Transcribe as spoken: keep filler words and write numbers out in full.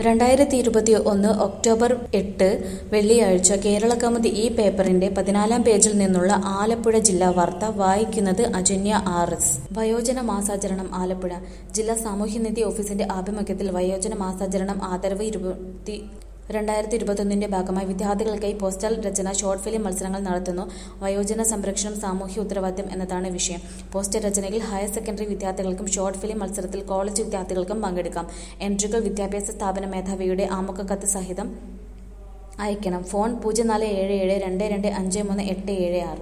രണ്ടായിരത്തി ഇരുപത്തി ഒന്ന് ഒക്ടോബർ എട്ട് വെള്ളിയാഴ്ച കേരളകൗമുദി ഈ പേപ്പറിന്റെ പതിനാലാം പേജിൽ നിന്നുള്ള ആലപ്പുഴ ജില്ലാ വാർത്ത വായിക്കുന്നത് അജന്യ ആർ എസ്. വയോജന മാസാചരണം ആലപ്പുഴ ജില്ലാ സാമൂഹ്യനീതി ഓഫീസിന്റെ ആഭിമുഖ്യത്തിൽ വയോജന മാസാചരണം ആദരവ് ഇരുപത്തി രണ്ടായിരത്തി ഇരുപത്തൊന്നിന്റെ ഭാഗമായി വിദ്യാർത്ഥികൾക്കായി പോസ്റ്റൽ രചന, ഷോർട്ട് ഫിലിം മത്സരങ്ങൾ നടത്തുന്നു. വയോജന സംരക്ഷണം സാമൂഹ്യ ഉത്തരവാദിത്തം എന്നതാണ് വിഷയം. പോസ്റ്റർ രചനയിൽ ഹയർ സെക്കൻഡറി വിദ്യാർത്ഥികൾക്കും ഷോർട്ട് ഫിലിം മത്സരത്തിൽ കോളേജ് വിദ്യാർത്ഥികൾക്കും പങ്കെടുക്കാം. എൻട്രികൾ വിദ്യാഭ്യാസ സ്ഥാപന മേധാവിയുടെ ആമുഖക്കത്ത് സഹിതം അയക്കണം. ഫോൺ പൂജ്യം നാല് ഏഴ് ഏഴ് രണ്ട് രണ്ട് അഞ്ച് മൂന്ന് എട്ട് ഏഴ് ആറ്.